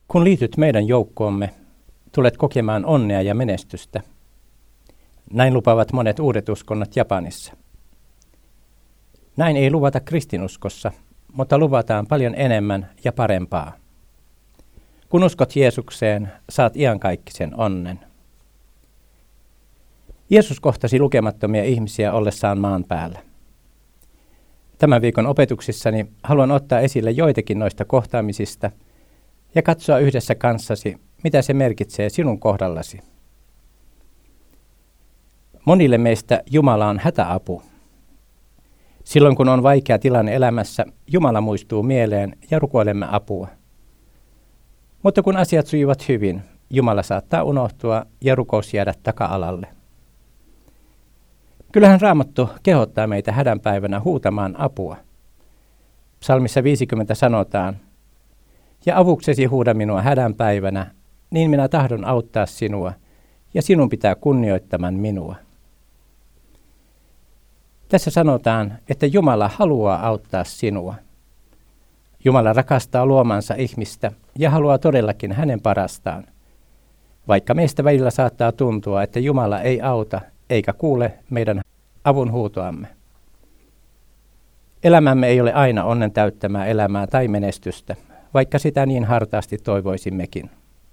Kun liityt meidän joukkoomme, tulet kokemaan onnea ja menestystä. Näin lupaavat monet uudet uskonnot Japanissa. Näin ei luvata kristinuskossa, mutta luvataan paljon enemmän ja parempaa. Kun uskot Jeesukseen, saat iankaikkisen onnen. Jeesus kohtasi lukemattomia ihmisiä ollessaan maan päällä. Tämän viikon opetuksissani haluan ottaa esille joitakin noista kohtaamisista ja katsoa yhdessä kanssasi, mitä se merkitsee sinun kohdallasi. Monille meistä Jumala on hätäapu. Silloin kun on vaikea tilanne elämässä, Jumala muistuu mieleen ja rukoilemme apua. Mutta kun asiat sujuvat hyvin, Jumala saattaa unohtua ja rukous jäädä taka-alalle. Kyllähän Raamattu kehottaa meitä hädän päivänä huutamaan apua. Psalmissa 50 sanotaan, ja avuksesi huuda minua hädän päivänä, niin minä tahdon auttaa sinua, ja sinun pitää kunnioittaman minua. Tässä sanotaan, että Jumala haluaa auttaa sinua. Jumala rakastaa luomansa ihmistä ja haluaa todellakin hänen parastaan. Vaikka meistä välillä saattaa tuntua, että Jumala ei auta eikä kuule meidän avun huutoamme. Elämämme ei ole aina onnen täyttämää elämää tai menestystä, vaikka sitä niin hartaasti toivoisimmekin.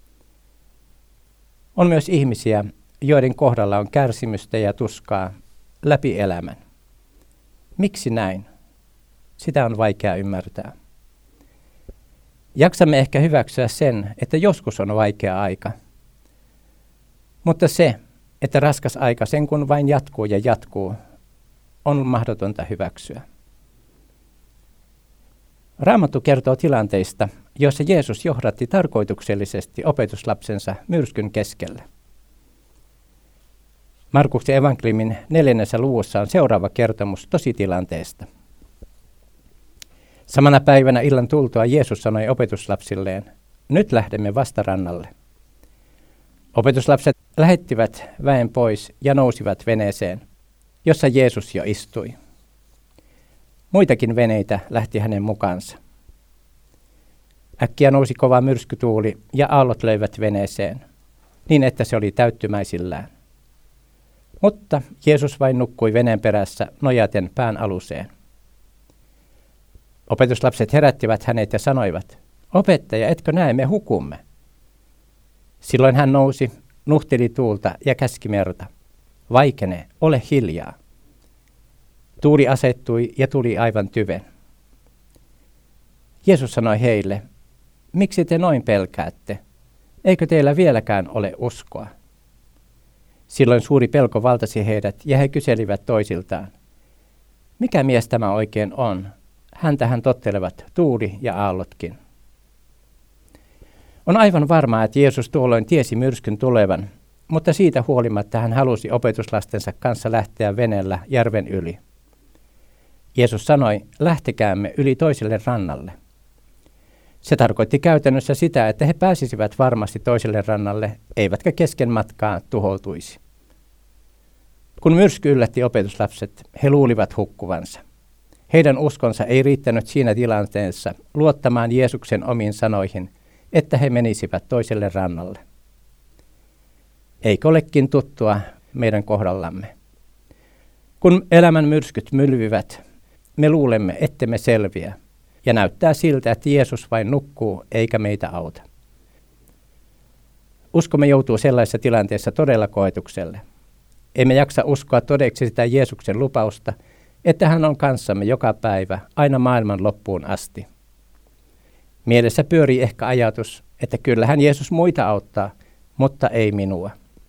On myös ihmisiä, joiden kohdalla on kärsimystä ja tuskaa läpi elämän. Miksi näin? Sitä on vaikea ymmärtää. Jaksamme ehkä hyväksyä sen, että joskus on vaikea aika. Mutta se, että raskas aika sen kun vain jatkuu ja jatkuu, on mahdotonta hyväksyä. Raamattu kertoo tilanteista, joissa Jeesus johdatti tarkoituksellisesti opetuslapsensa myrskyn keskelle. Markuksen evankeliumin 4. luvussa on seuraava kertomus tositilanteesta. Samana päivänä illan tultua Jeesus sanoi opetuslapsilleen, nyt lähdemme vastarannalle. Opetuslapset lähettivät väen pois ja nousivat veneeseen, jossa Jeesus jo istui. Muitakin veneitä lähti hänen mukaansa. Äkkiä nousi kova myrskytuuli ja aallot löivät veneeseen, niin että se oli täyttymäisillään. Mutta Jeesus vain nukkui veneen perässä nojaten pään aluseen. Opetuslapset herättivät hänet ja sanoivat, opettaja, etkö näe, me hukumme. Silloin hän nousi, nuhteli tuulta ja käski merta. Vaikene, ole hiljaa. Tuuli asettui ja tuli aivan tyven. Jeesus sanoi heille, miksi te noin pelkäätte? Eikö teillä vieläkään ole uskoa? Silloin suuri pelko valtasi heidät ja he kyselivät toisiltaan, mikä mies tämä oikein on? Häntähän tottelevat tuuli ja aallotkin. On aivan varmaa, että Jeesus tuolloin tiesi myrskyn tulevan, mutta siitä huolimatta hän halusi opetuslastensa kanssa lähteä veneellä järven yli. Jeesus sanoi, lähtekäämme yli toiselle rannalle. Se tarkoitti käytännössä sitä, että he pääsisivät varmasti toiselle rannalle, eivätkä kesken matkaa tuhoutuisi. Kun myrsky yllätti opetuslapset, he luulivat hukkuvansa. Heidän uskonsa ei riittänyt siinä tilanteessa luottamaan Jeesuksen omiin sanoihin, että he menisivät toiselle rannalle. Eikö olekin tuttua meidän kohdallamme? Kun elämän myrskyt mylvivät, me luulemme, ettemme selviä, ja näyttää siltä, että Jeesus vain nukkuu eikä meitä auta. Uskomme joutuu sellaisessa tilanteessa todella koetukselle. Emme jaksa uskoa todeksi sitä Jeesuksen lupausta, että hän on kanssamme joka päivä aina maailman loppuun asti. Mielessä pyörii ehkä ajatus, että kyllähän Jeesus muita auttaa, mutta ei minua.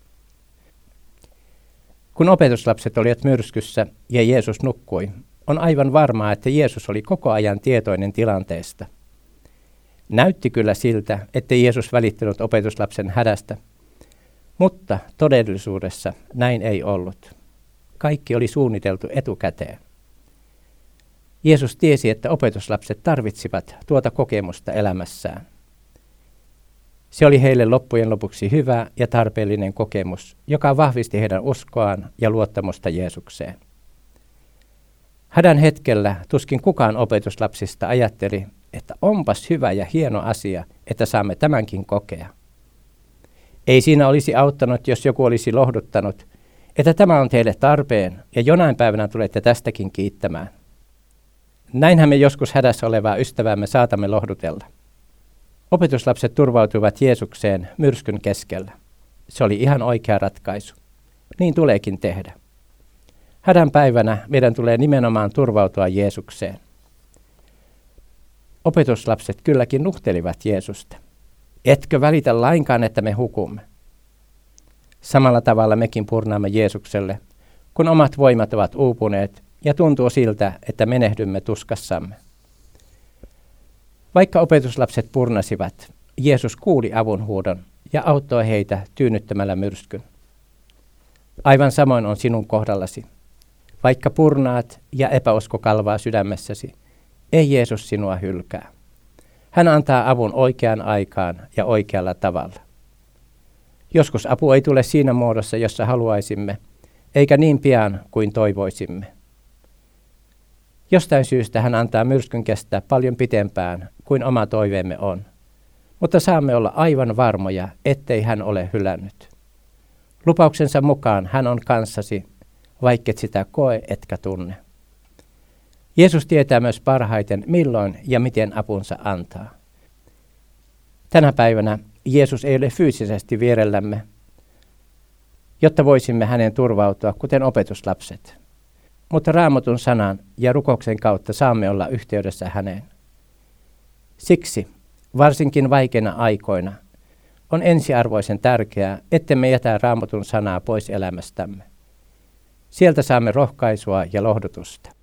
Kun opetuslapset olivat myrskyssä ja Jeesus nukkui, on aivan varmaa, että Jeesus oli koko ajan tietoinen tilanteesta. Näytti kyllä siltä, ettei Jeesus välittänyt opetuslapsen hädästä, mutta todellisuudessa näin ei ollut. Kaikki oli suunniteltu etukäteen. Jeesus tiesi, että opetuslapset tarvitsivat tuota kokemusta elämässään. Se oli heille loppujen lopuksi hyvä ja tarpeellinen kokemus, joka vahvisti heidän uskoaan ja luottamusta Jeesukseen. Hädän hetkellä tuskin kukaan opetuslapsista ajatteli, että onpas hyvä ja hieno asia, että saamme tämänkin kokea. Ei siinä olisi auttanut, jos joku olisi lohduttanut, että tämä on teille tarpeen ja jonain päivänä tulette tästäkin kiittämään. Näinhän me joskus hädässä olevaa ystäväämme saatamme lohdutella. Opetuslapset turvautuivat Jeesukseen myrskyn keskellä. Se oli ihan oikea ratkaisu. Niin tuleekin tehdä. Hädän päivänä meidän tulee nimenomaan turvautua Jeesukseen. Opetuslapset kylläkin nuhtelivat Jeesusta. Etkö välitä lainkaan, että me hukumme? Samalla tavalla mekin purnaamme Jeesukselle, kun omat voimat ovat uupuneet ja tuntuu siltä, että menehdymme tuskassamme. Vaikka opetuslapset purnasivat, Jeesus kuuli avunhuudon ja auttoi heitä tyynnyttämällä myrskyn. Aivan samoin on sinun kohdallasi. Vaikka purnaat ja epäusko kalvaa sydämessäsi, ei Jeesus sinua hylkää. Hän antaa avun oikeaan aikaan ja oikealla tavalla. Joskus apu ei tule siinä muodossa, jossa haluaisimme, eikä niin pian kuin toivoisimme. Jostain syystä hän antaa myrskyn kestää paljon pitempään kuin oma toiveemme on, mutta saamme olla aivan varmoja, ettei hän ole hylännyt. Lupauksensa mukaan hän on kanssasi, vaikket sitä koe etkä tunne. Jeesus tietää myös parhaiten, milloin ja miten apunsa antaa. Tänä päivänä Jeesus ei ole fyysisesti vierellämme, jotta voisimme hänen turvautua, kuten opetuslapset. Mutta Raamatun sanan ja rukouksen kautta saamme olla yhteydessä häneen. Siksi, varsinkin vaikeina aikoina, on ensiarvoisen tärkeää, ettemme jätä Raamatun sanaa pois elämästämme. Sieltä saamme rohkaisua ja lohdutusta.